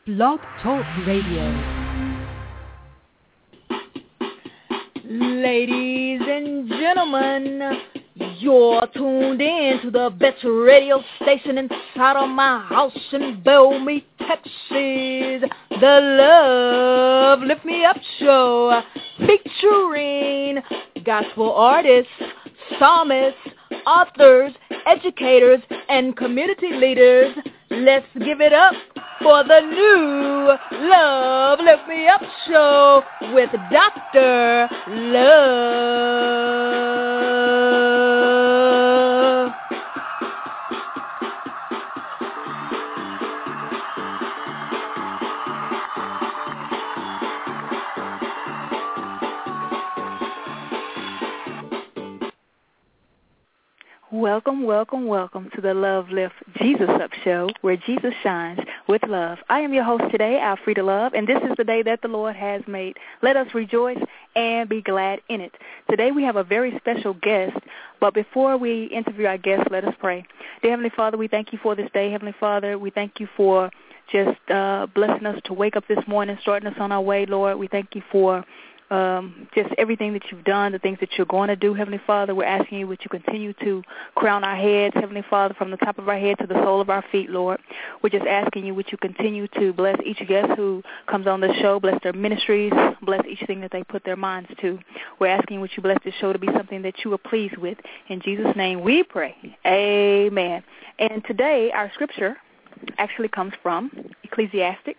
Blog Talk Radio. Ladies and gentlemen, you're tuned in to the best radio station inside of my house in Bellmead, Texas. The Love Lift Me Up Show, featuring gospel artists, psalmists, authors, educators, and community leaders. Let's give it up for the new Love Lift Me Up Show with Dr. Love. Welcome to the Love Lift Jesus Up Show, where Jesus shines with love. I am your host today, Alfreda Love, and this is the day that the Lord has made. Let us rejoice and be glad in it. Today we have a very special guest, but before we interview our guest, let us pray. Dear Heavenly Father, we thank you for this day. Heavenly Father, we thank you for just blessing us to wake up this morning, starting us on our way, Lord. We thank you for just everything that you've done, the things that you're going to do, Heavenly Father. We're asking you, would you continue to crown our heads, Heavenly Father, from the top of our head to the sole of our feet, Lord. We're just asking you, would you continue to bless each guest who comes on the show, bless their ministries, bless each thing that they put their minds to. We're asking, would you bless this show to be something that you are pleased with. In Jesus' name we pray. Amen. And today our scripture actually comes from Ecclesiastes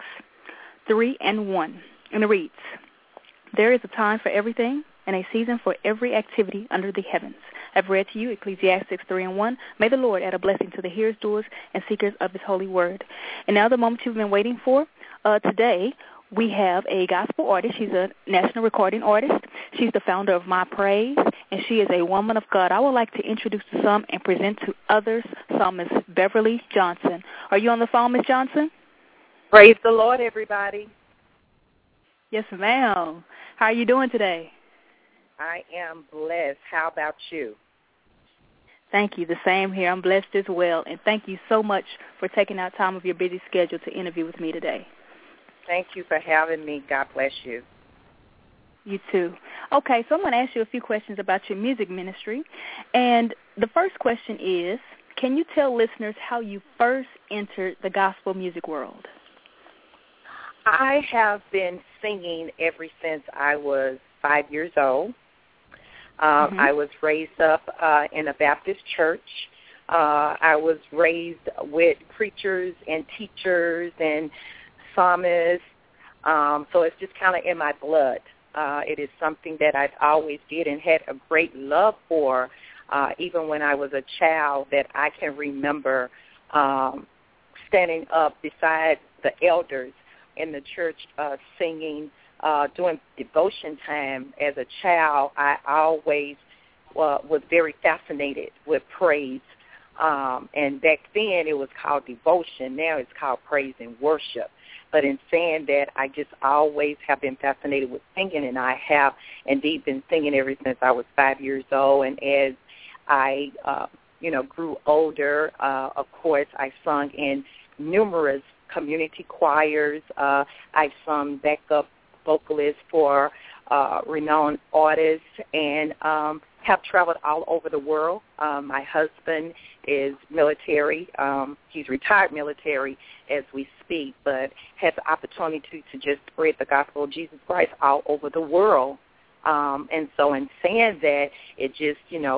3:1, and it reads, "There is a time for everything and a season for every activity under the heavens." I've read to you Ecclesiastes 3:1. May the Lord add a blessing to the hearers, doers, and seekers of his holy word. And now the moment you've been waiting for. Today we have a gospel artist. She's a national recording artist. She's the founder of My Praise, and she is a woman of God. I would like to introduce to some and present to others Psalmist Beverly Johnson. Are you on the phone, Ms. Johnson? Praise the Lord, everybody. Yes, ma'am. How are you doing today? I am blessed. How about you? Thank you. The same here. I'm blessed as well. And thank you so much for taking out time of your busy schedule to interview with me today. Thank you for having me. God bless you. You too. Okay, so I'm going to ask you a few questions about your music ministry. And the first question is, can you tell listeners how you first entered the gospel music world? I have been singing ever since I was 5 years old. I was raised up in a Baptist church. I was raised with preachers and teachers and psalmists. So it's just kind of in my blood. It is something that I've always did and had a great love for, even when I was a child, that I can remember standing up beside the elders in the church singing, during devotion time. As a child, I always was very fascinated with praise. And back then it was called devotion. Now it's called praise and worship. But in saying that, I just always have been fascinated with singing, and I have indeed been singing ever since I was 5 years old. And as I, grew older, of course, I sung in numerous community choirs. I've sung backup vocalists for renowned artists, and have traveled all over the world. My husband is military. He's retired military as we speak, but has the opportunity to just spread the gospel of Jesus Christ all over the world. And so in saying that, it just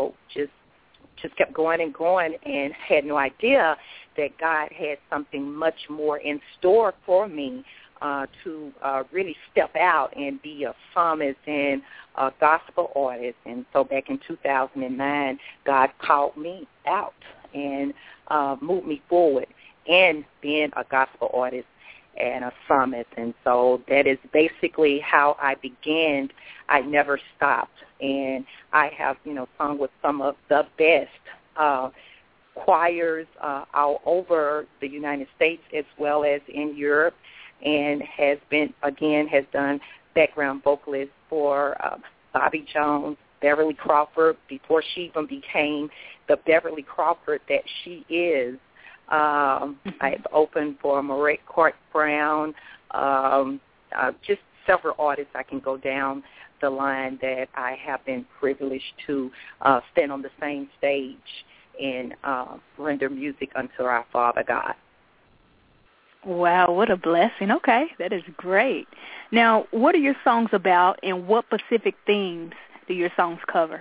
kept going and going, and had no idea that God had something much more in store for me to really step out and be a psalmist and a gospel artist. And so back in 2009, God called me out and moved me forward in being a gospel artist and a psalmist. And so that is basically how I began. I never stopped. And I have, sung with some of the best choirs all over the United States as well as in Europe, and has done background vocalist for Bobby Jones, Beverly Crawford, before she even became the Beverly Crawford that she is. I've opened for Marette Court Brown, just several artists I can go down the line that I have been privileged to stand on the same stage and render music unto our Father God. Wow, what a blessing. Okay, that is great. Now, what are your songs about, and what specific themes do your songs cover?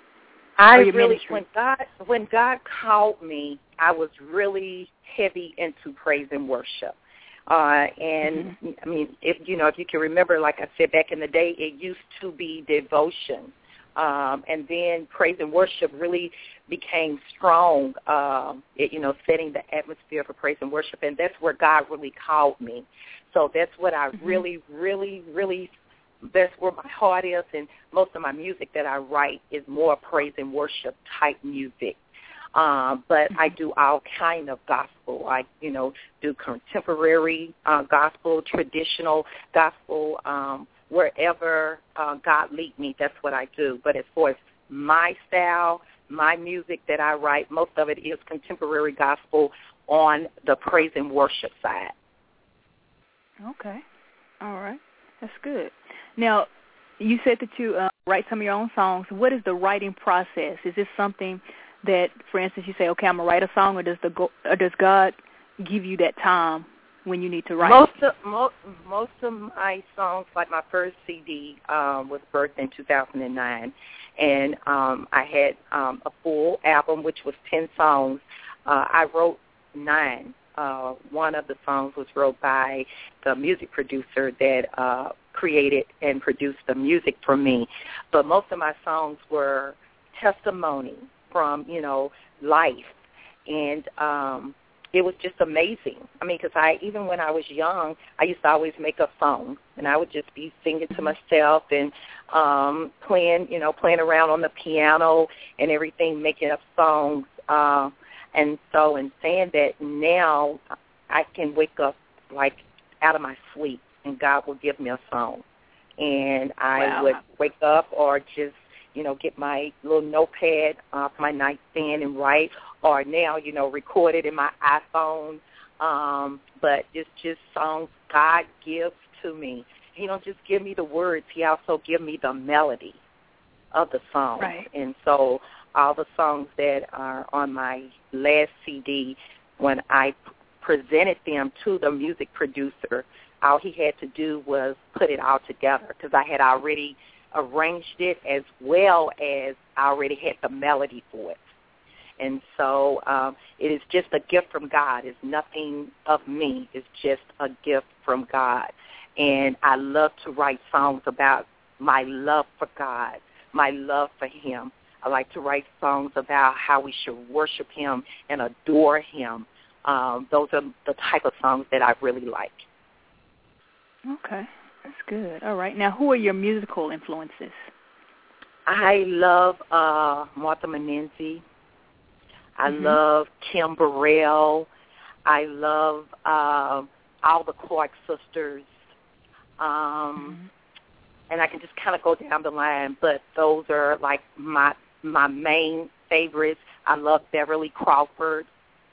When God called me, I was really heavy into praise and worship. I mean, if you can remember, like I said, back in the day, it used to be devotion. And then praise and worship really became strong, setting the atmosphere for praise and worship. And that's where God really called me. So that's what I really, really, really, that's where my heart is. And most of my music that I write is more praise and worship type music. But I do all kind of gospel. I, do contemporary gospel, traditional gospel, wherever God lead me, that's what I do. But as far as my style, my music that I write, most of it is contemporary gospel on the praise and worship side. Okay. All right. That's good. Now, you said that you write some of your own songs. What is the writing process? Is this something that, for instance, you say, okay, I'm going to write a song, or does God give you that time when you need to write? Most of my songs, like my first CD, was birthed in 2009, and I had a full album, which was 10 songs. I wrote 9. One of the songs was wrote by the music producer that created and produced the music for me. But most of my songs were testimony from, life. And it was just amazing. I mean, because even when I was young, I used to always make up songs, and I would just be singing to myself and playing around on the piano and everything, making up songs. And so in saying that, now I can wake up like out of my sleep, and God will give me a song. And I would wake up or just, get my little notepad off my nightstand and write, or now, record it in my iPhone. But it's just songs God gives to me. He don't just give me the words. He also give me the melody of the song. Right. And so all the songs that are on my last CD, when I presented them to the music producer, all he had to do was put it all together, because I had already arranged it, as well as I already had the melody for it. And so it is just a gift from God. It's nothing of me. It's just a gift from God. And I love to write songs about my love for God, my love for Him. I like to write songs about how we should worship Him and adore Him. Those are the type of songs that I really like. Okay, that's good. All right. Now, who are your musical influences? I love Martha Menenzi. I love Kim Burrell. I love all the Clark sisters. And I can just kind of go down the line, but those are like my main favorites. I love Beverly Crawford.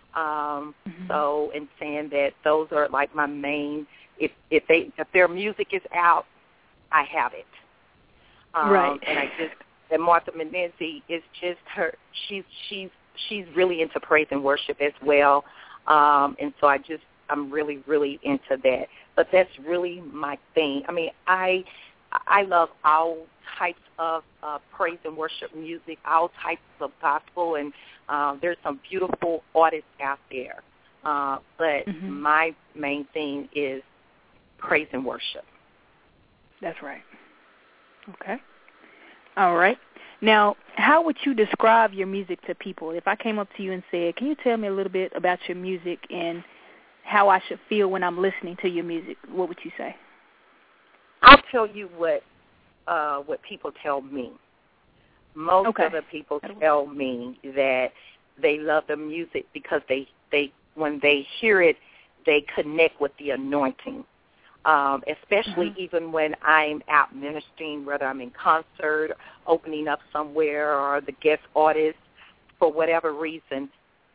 So in saying that, those are like my main. If their music is out, I have it. Right. And Martha Menenzi is just her. She's really into praise and worship as well. And so I'm really, really into that. But that's really my thing. I mean, I love all types of praise and worship music, all types of gospel, and there's some beautiful artists out there. But my main thing is praise and worship. That's right. Okay. All right. Now, how would you describe your music to people? If I came up to you and said, can you tell me a little bit about your music and how I should feel when I'm listening to your music, what would you say? I'll tell you what people tell me. Most of the people tell me that they love the music because they when they hear it, they connect with the anointing. Especially even when I'm out ministering, whether I'm in concert, opening up somewhere, or the guest artist, for whatever reason,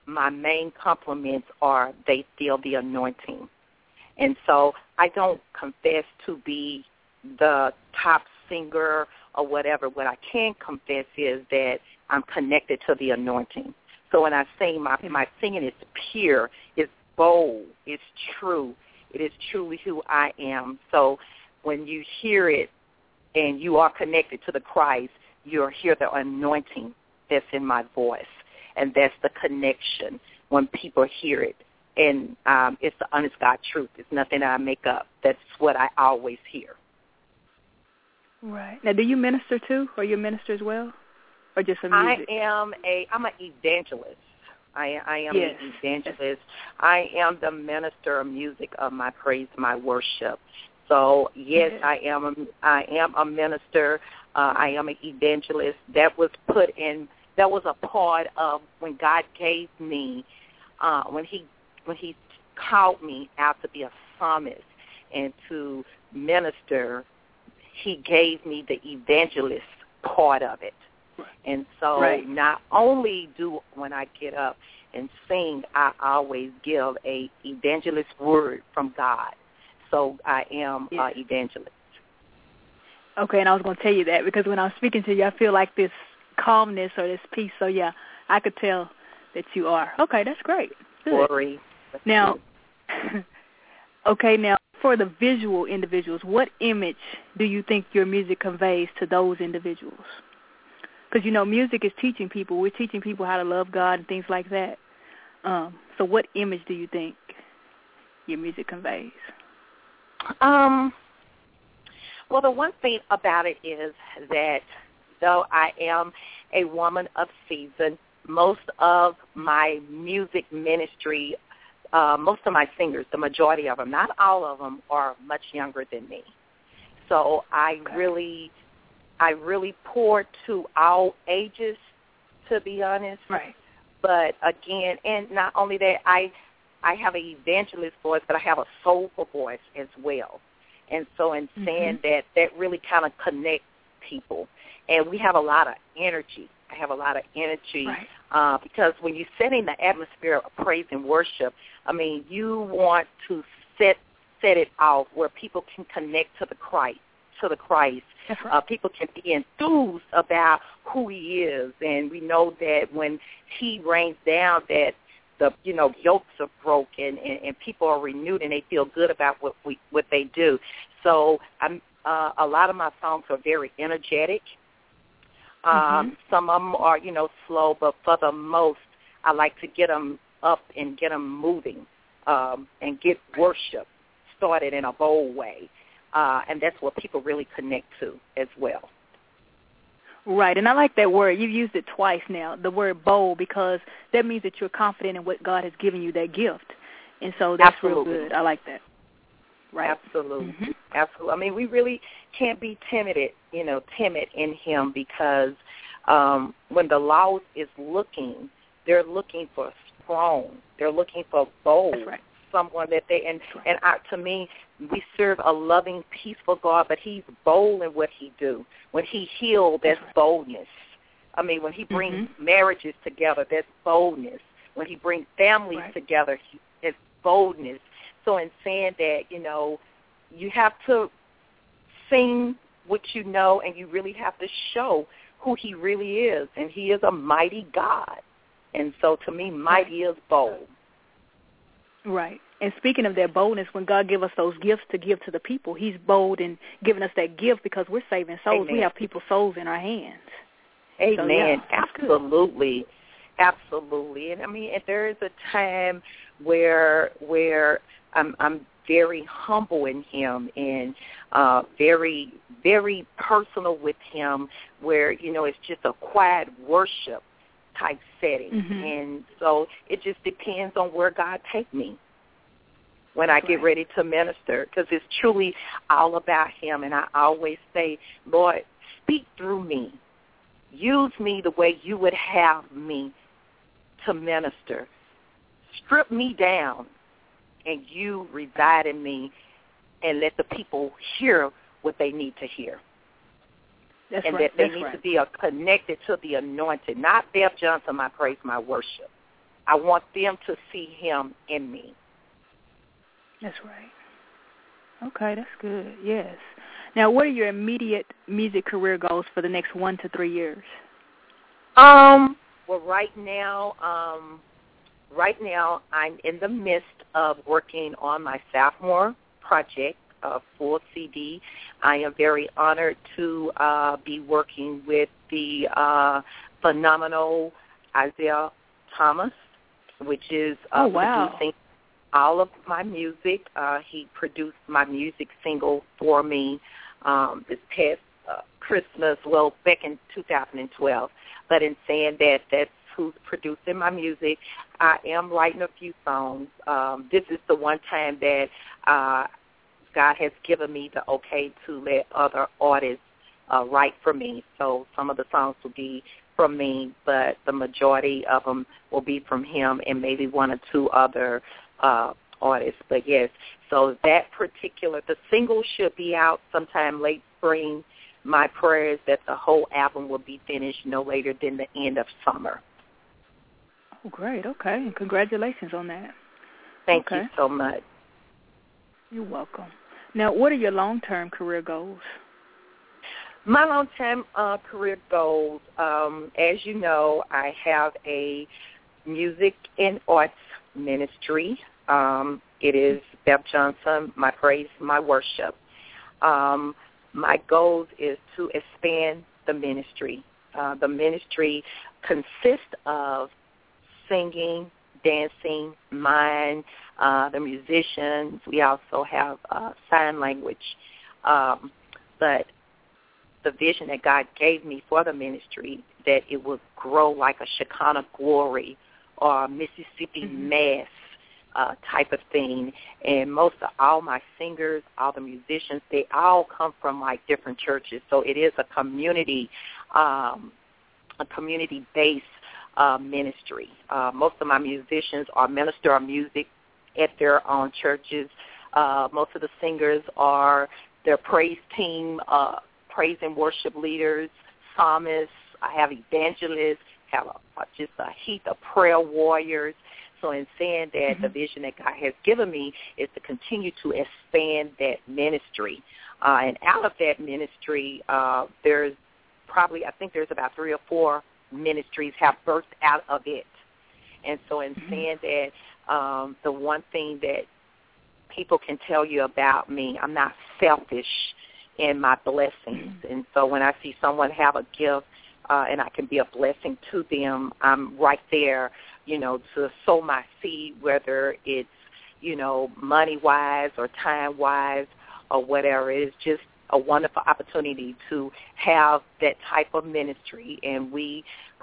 my main compliments are they feel the anointing. And so I don't confess to be the top singer or whatever. What I can confess is that I'm connected to the anointing. So when I sing, my singing is pure, it's bold, it's true. It is truly who I am. So when you hear it and you are connected to the Christ, you'll hear the anointing that's in my voice. And that's the connection when people hear it. And it's the honest God truth. It's nothing that I make up. That's what I always hear. Right. Now, do you minister too? Are you a minister as well? Or just a music? I'm an evangelist. I am yes. an evangelist. I am the minister of music of my praise, my worship. So, yes, I am a minister. I am an evangelist. That was a part of when God gave me, when he called me out to be a psalmist and to minister, he gave me the evangelist part of it. And so not only do when I get up and sing, I always give a evangelist word from God. So I am an evangelist. Okay, and I was going to tell you that because when I was speaking to you, I feel like this calmness or this peace. So, yeah, I could tell that you are. Okay, that's great. Good. Glory. Now, okay, now for the visual individuals, what image do you think your music conveys to those individuals? Because, you know, music is teaching people. We're teaching people how to love God and things like that. So what image do you think your music conveys? Well, the one thing about it is that though I am a woman of season, most of my music ministry, most of my singers, the majority of them, not all of them, are much younger than me. So I really pour to all ages, to be honest. Right. But again, and not only that, I have an evangelist voice, but I have a soulful voice as well. And so in saying that really kind of connects people. And we have a lot of energy. I have a lot of energy because when you're setting the atmosphere of praise and worship, I mean, you want to set it off where people can connect to the Christ. That's right. People can be enthused about who he is, and we know that when he rains down, that the yokes are broken, and people are renewed, and they feel good about what they do. So a lot of my songs are very energetic. Some of them are slow, but for the most, I like to get them up and get them moving, and get worship started in a bold way. And that's what people really connect to as well. Right, and I like that word. You've used it twice now, the word bold, because that means that you're confident in what God has given you, that gift. And so that's real good. I like that. Right. Absolutely. Absolutely. I mean, we really can't be timid in him because when the lost is looking, they're looking for strong. They're looking for bold. That's right. Someone that to me, we serve a loving, peaceful God, but he's bold in what he do. When he heals, that's boldness. I mean, when he brings marriages together, that's boldness. When he brings families together, it's boldness. So in saying that, you have to sing what you know, and you really have to show who he really is, and he is a mighty God. And so to me, mighty is bold. Right. And speaking of that boldness, when God gives us those gifts to give to the people, he's bold in giving us that gift because we're saving souls. Amen. We have people's souls in our hands. Amen. So, absolutely. Absolutely. And I mean, if there is a time where I'm very humble in him and very, very personal with him, where, it's just a quiet worship type setting. And so it just depends on where God take me when I get ready to minister, because it's truly all about him. And I always say, Lord, speak through me. Use me the way you would have me to minister. Strip me down, and you reside in me, and let the people hear what they need to hear. That's and right. that they need to be connected to the anointed, not Bev Johnson, my praise, my worship. I want them to see him in me. That's right. Okay, that's good. Yes. Now, what are your immediate music career goals for the next 1 to 3 years? Well, right now I'm in the midst of working on my sophomore project, full CD. I am very honored to be working with the phenomenal Isaiah Thomas, which is producing all of my music. He produced my music single for me this past Christmas, well, back in 2012. But in saying that, that's who's producing my music. I am writing a few songs. This is the one time that God has given me the okay to let other artists write for me. So some of the songs will be from me, but the majority of them will be from him and maybe 1 or 2 other artists. But yes, so that particular, the single should be out sometime late spring. My prayer is that the whole album will be finished no later than the end of summer. Oh, great. Okay. And congratulations on that. Thank you so much. You're welcome. Now, what are your long-term career goals? My long-term career goals, as you know, I have a music and arts ministry. It is Bev Johnson, My Praise, My Worship. My goal is to expand the ministry. The ministry consists of singing, dancing, mime, the musicians. We also have sign language. But the vision that God gave me for the ministry, that it would grow like a Shekinah Glory or Mississippi Mass type of thing. And most of all my singers, all the musicians, they all come from like different churches. So it is a community-based ministry. Most of my musicians are minister of music at their own churches. Most of the singers are their praise team, praise and worship leaders, psalmists. I have evangelists, have just a heap of prayer warriors. So in saying that, the vision that God has given me is to continue to expand that ministry. And out of that ministry, there's probably, I think there's about 3 or 4 ministries have birthed out of it. And so in saying that, the one thing that people can tell you about me, I'm not selfish in my blessings. And so when I see someone have a gift and I can be a blessing to them, I'm right there, to sow my seed, whether it's, money-wise or time-wise or whatever. It's just a wonderful opportunity to have that type of ministry. And we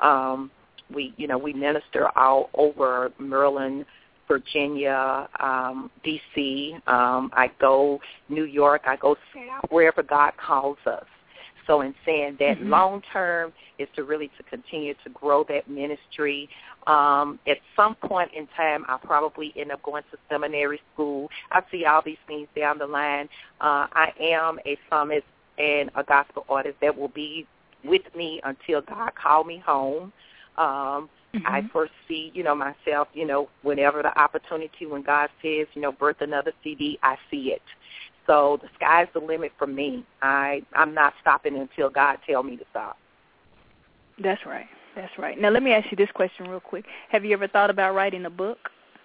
minister all over Maryland, Virginia, D.C. I go New York. I go wherever God calls us. So in saying that, long term is to really to continue to grow that ministry. At some point in time, I'll probably end up going to seminary school. I see all these things down the line. I am a psalmist and a gospel artist that will be with me until God called me home. I foresee, myself, whenever the opportunity, when God says, birth another CD, I see it. So the sky's the limit for me. I'm not stopping until God tells me to stop. That's right. That's right. Now let me ask you this question real quick. Have you ever thought about writing a book?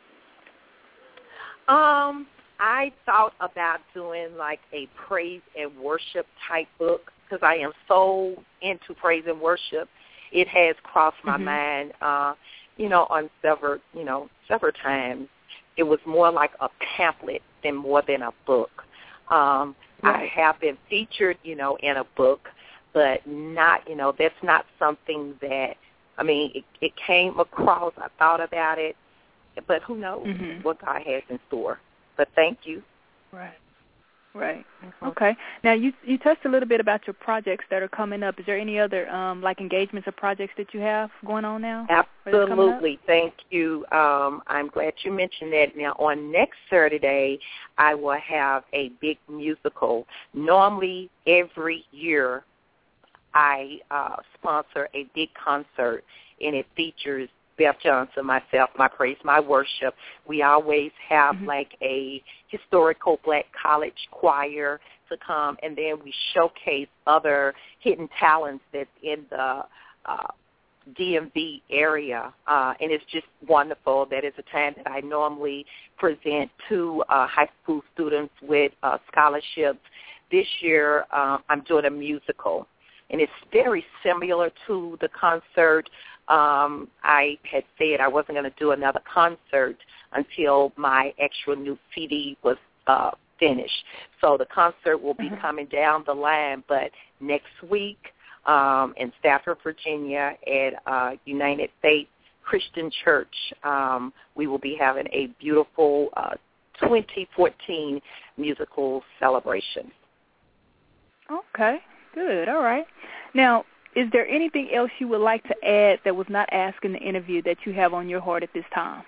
I thought about doing like a praise and worship type book because I am so into praise and worship. It has crossed my mind, on several times. It was more like a pamphlet than more than a book. I have been featured, in a book, but not, that's not something that, it came across. I thought about it, but who knows what God has in store. But thank you. Right. Okay. Now, you touched a little bit about your projects that are coming up. Is there any other, engagements or projects that you have going on now? Absolutely. Thank you. I'm glad you mentioned that. Now, on next Saturday, I will have a big musical. Normally, every year, I sponsor a big concert, and it features Beth Johnson, myself, my praise, my worship. We always have like a historical black college choir to come, and then we showcase other hidden talents that's in the DMV area, and it's just wonderful. That is a time that I normally present to high school students with scholarships. This year, I'm doing a musical, and it's very similar to the concert. I had said I wasn't going to do another concert until my actual new CD was finished. So the concert will be coming down the line, but next week in Stafford, Virginia at United Faith Christian Church, we will be having a beautiful 2014 musical celebration. Okay, good. All right. Now, is there anything else you would like to add that was not asked in the interview that you have on your heart at this time?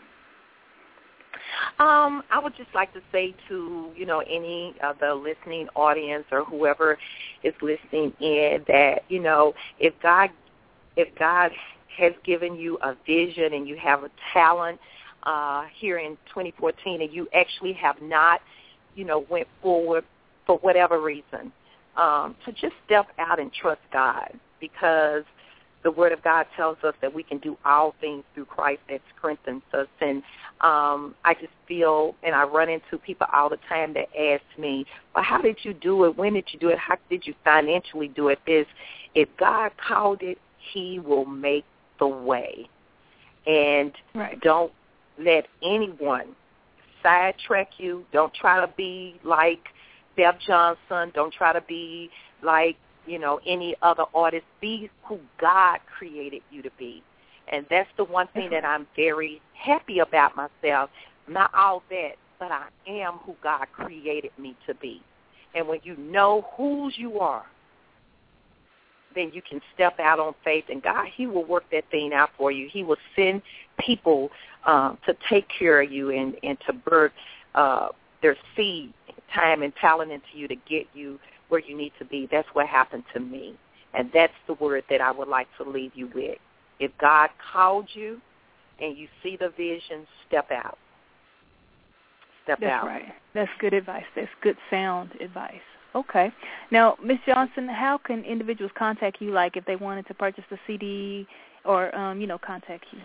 I would just like to say to, any of the listening audience or whoever is listening in that, if God has given you a vision and you have a talent here in 2014 and you actually have not, went forward for whatever reason, to just step out and trust God, because the Word of God tells us that we can do all things through Christ that strengthens us. And I just feel, and I run into people all the time that ask me, well, how did you do it? When did you do it? How did you financially do it? If God called it, He will make the way. And don't let anyone sidetrack you. Don't try to be like Beth Johnson. Don't try to be like, any other artist. Be who God created you to be. And that's the one thing that I'm very happy about myself. Not all that, but I am who God created me to be. And when you know whose you are, then you can step out on faith, and God, He will work that thing out for you. He will send people to take care of you and to birth their seed, time, and talent into you to get you where you need to be. That's what happened to me. And that's the word that I would like to leave you with. If God called you and you see the vision, step out. Step out. That's right. That's good advice. That's good sound advice. Okay. Now, Ms. Johnson, how can individuals contact you, like if they wanted to purchase the CD or, contact you?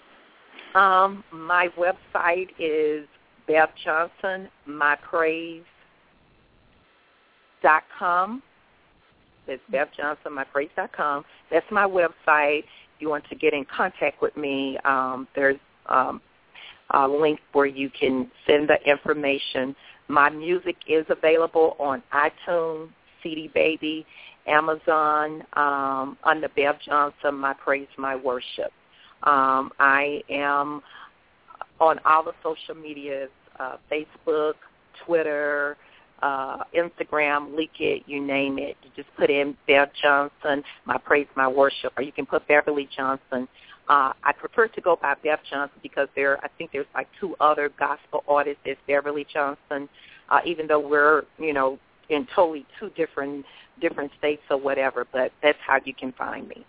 My website is BethJohnsonMyPraise.com. It's BethJohnsonMyPraise.com. That's my website. If you want to get in contact with me, there's a link where you can send the information. My music is available on iTunes, CD Baby, Amazon, under Beth Johnson, My Praise, My Worship. I am on all the social medias, Facebook, Twitter, Instagram, Linkit, you name it. You just put in Beth Johnson, My Praise, My Worship, or you can put Beverly Johnson. I prefer to go by Beth Johnson because I think there's like two other gospel artists. There's Beverly Johnson, even though we're, in totally two different states or whatever, but that's how you can find me.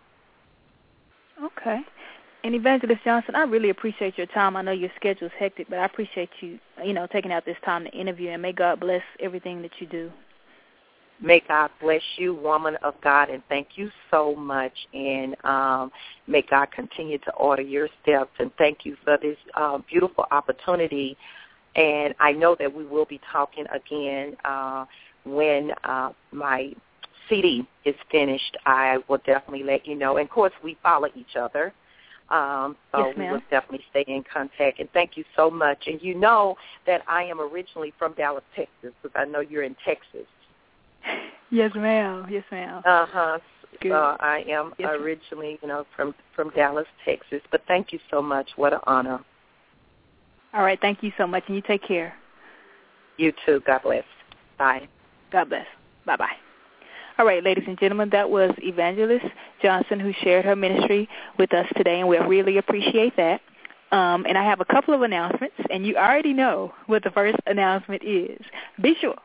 Okay. And Evangelist Johnson, I really appreciate your time. I know your schedule's hectic, but I appreciate you, taking out this time to interview, and may God bless everything that you do. May God bless you, woman of God, and thank you so much. And may God continue to order your steps, and thank you for this beautiful opportunity. And I know that we will be talking again when my CD is finished. I will definitely let you know. And, of course, we follow each other. So yes, we will definitely stay in contact. And thank you so much. And you know that I am originally from Dallas, Texas, because I know you're in Texas. Yes, ma'am. Yes, ma'am. So I am originally, from Dallas, Texas. But thank you so much. What an honor. All right. Thank you so much, and you take care. You too. God bless. Bye. God bless. Bye-bye. All right, ladies and gentlemen, that was Evangelist Johnson who shared her ministry with us today, and we really appreciate that. And I have a couple of announcements, and you already know what the first announcement is. Be sure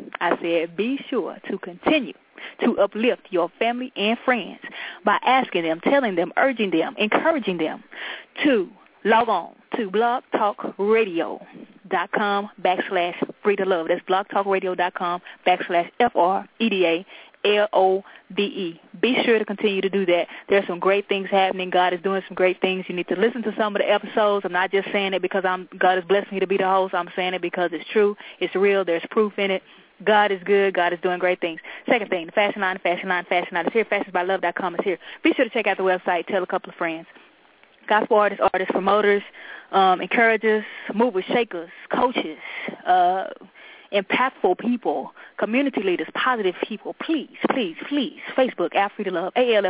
to continue to uplift your family and friends by asking them, telling them, urging them, encouraging them to log on to blogtalkradio.com/freedalove. That's blogtalkradio.com/FREDALOVE. Be sure to continue to do that. There's some great things happening. God is doing some great things. You need to listen to some of the episodes. I'm not just saying it because God has blessed me to be the host. I'm saying it because it's true. It's real. There's proof in it. God is good. God is doing great things. Second thing, the Fashion Line is here. FashionsByLove.com is here. Be sure to check out the website. Tell a couple of friends. Gospel artists, promoters, encouragers, movers, shakers, coaches, impactful people, community leaders, positive people. Please, Facebook, AlFredaLove,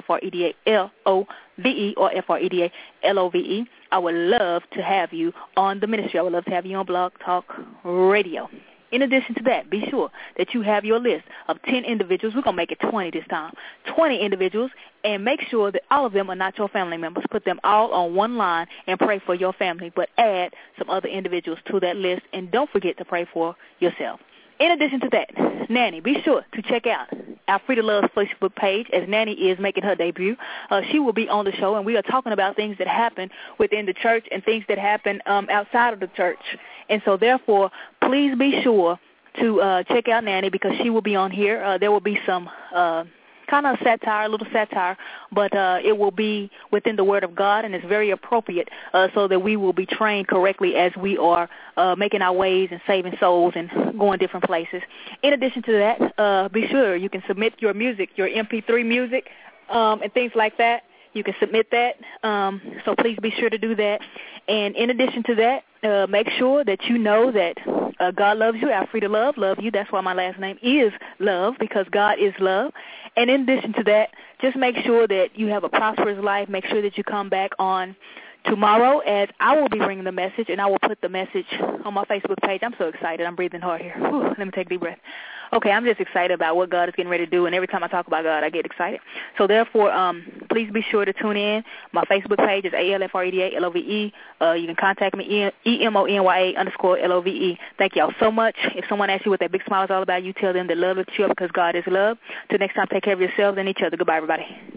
AlFredaLove, or FREDALOVE. I would love to have you on the ministry. I would love to have you on Blog Talk Radio. In addition to that, be sure that you have your list of 10 individuals. We're going to make it 20 this time. 20 individuals, and make sure that all of them are not your family members. Put them all on one line and pray for your family, but add some other individuals to that list, and don't forget to pray for yourself. In addition to that, Nanny, be sure to check out AlFreda Love's Facebook page as Nanny is making her debut. She will be on the show, and we are talking about things that happen within the church and things that happen outside of the church. And so, therefore, please be sure to check out Nanny because she will be on here. There will be some kind of satire, a little satire, but it will be within the Word of God, and it's very appropriate so that we will be trained correctly as we are making our ways and saving souls and going different places. In addition to that, be sure you can submit your music, your MP3 music, and things like that. You can submit that, so please be sure to do that. And in addition to that, make sure that you know that God loves you. AlFreda love you. That's why my last name is Love, because God is love. And in addition to that, just make sure that you have a prosperous life. Make sure that you come back on tomorrow as I will be bringing the message, and I will put the message on my Facebook page. I'm so excited. I'm breathing hard here. Whew, let me take a deep breath. Okay, I'm just excited about what God is getting ready to do, and every time I talk about God, I get excited. So, therefore, please be sure to tune in. My Facebook page is AlFredaLove. You can contact me, EMONYA_LOVE. Thank y'all so much. If someone asks you what that big smile is all about, you tell them that love lifts you up because God is love. Till next time, take care of yourselves and each other. Goodbye, everybody.